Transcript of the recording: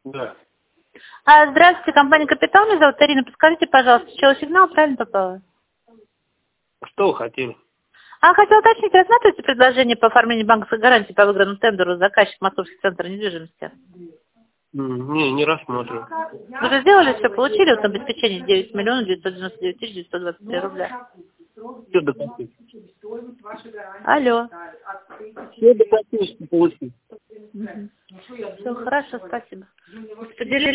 Да. Здравствуйте, компания «Капитал». Меня зовут Ирина. Подскажите, пожалуйста, сначала сигнал правильно попало? Что вы хотели? Хотела уточнить, рассматриваете предложение по оформлению банковской гарантии по выигранному тендеру заказчик Московский центр недвижимости? Не рассмотрим. Вы же сделали все, получили вот обеспечение 9 миллионов 999 тысяч 923 рубля. Все доплатить. Алло. Все доплатить, что получить. Все, хорошо, спасибо. Поделились.